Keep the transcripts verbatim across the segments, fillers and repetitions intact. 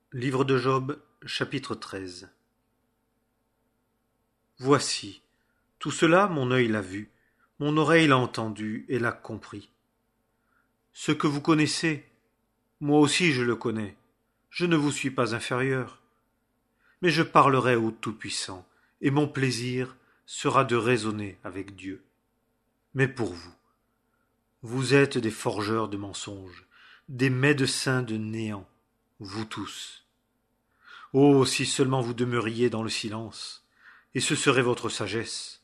Livre de Job, chapitre treize. Voici, tout cela mon œil l'a vu, mon oreille l'a entendu et l'a compris. Ce que vous connaissez, moi aussi je le connais, je ne vous suis pas inférieur. Mais je parlerai au Tout-Puissant, et mon plaisir sera de raisonner avec Dieu. Mais pour vous, vous êtes des forgeurs de mensonges, des médecins de néant, vous tous. Oh, si seulement vous demeuriez dans le silence, et ce serait votre sagesse.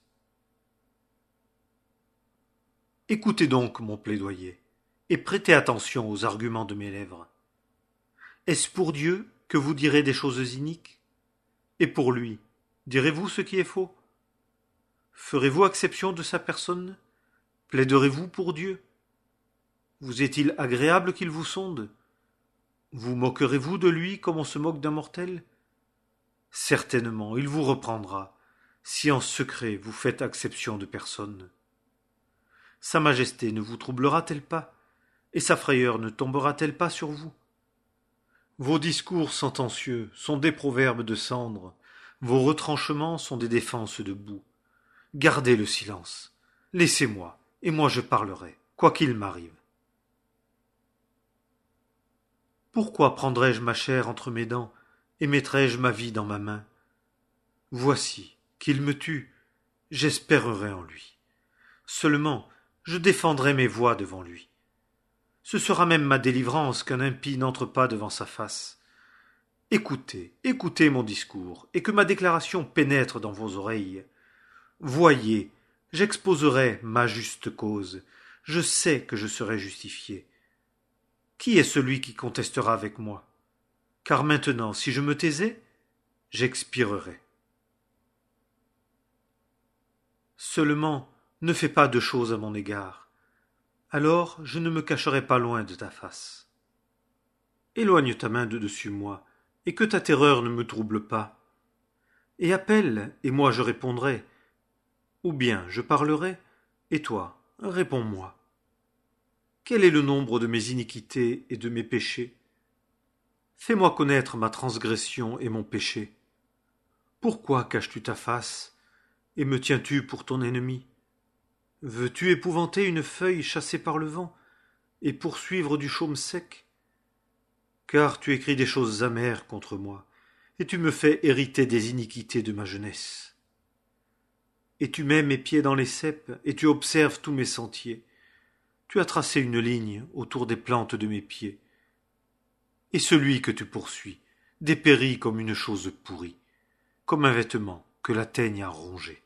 Écoutez donc mon plaidoyer, et prêtez attention aux arguments de mes lèvres. Est-ce pour Dieu que vous direz des choses iniques? Et pour lui, direz-vous ce qui est faux? Ferez-vous exception de sa personne? Plaiderez-vous pour Dieu? Vous est-il agréable qu'il vous sonde? Vous moquerez-vous de lui comme on se moque d'un mortel? Certainement, il vous reprendra, si en secret vous faites exception de personne. Sa majesté ne vous troublera-t-elle pas, et sa frayeur ne tombera-t-elle pas sur vous? Vos discours sentencieux sont des proverbes de cendre, vos retranchements sont des défenses de boue. Gardez le silence, laissez-moi, et moi je parlerai, quoi qu'il m'arrive. Pourquoi prendrais-je ma chair entre mes dents, et mettrais-je ma vie dans ma main? Voici, qu'il me tue, j'espérerai en lui. Seulement, je défendrai mes voix devant lui. Ce sera même ma délivrance qu'un impie n'entre pas devant sa face. Écoutez, écoutez mon discours, et que ma déclaration pénètre dans vos oreilles. Voyez, j'exposerai ma juste cause, je sais que je serai justifié. Qui est celui qui contestera avec moi? Car maintenant, si je me taisais, j'expirerais. Seulement, ne fais pas de choses à mon égard. Alors je ne me cacherai pas loin de ta face. Éloigne ta main de dessus moi, et que ta terreur ne me trouble pas. Et appelle, et moi je répondrai. Ou bien je parlerai, et toi, réponds-moi. Quel est le nombre de mes iniquités et de mes péchés? Fais-moi connaître ma transgression et mon péché. Pourquoi caches-tu ta face, et me tiens-tu pour ton ennemi? Veux-tu épouvanter une feuille chassée par le vent, et poursuivre du chaume sec? Car tu écris des choses amères contre moi, et tu me fais hériter des iniquités de ma jeunesse. Et tu mets mes pieds dans les ceps, et tu observes tous mes sentiers. Tu as tracé une ligne autour des plantes de mes pieds. Et celui que tu poursuis dépérit comme une chose pourrie, comme un vêtement que la teigne a rongé.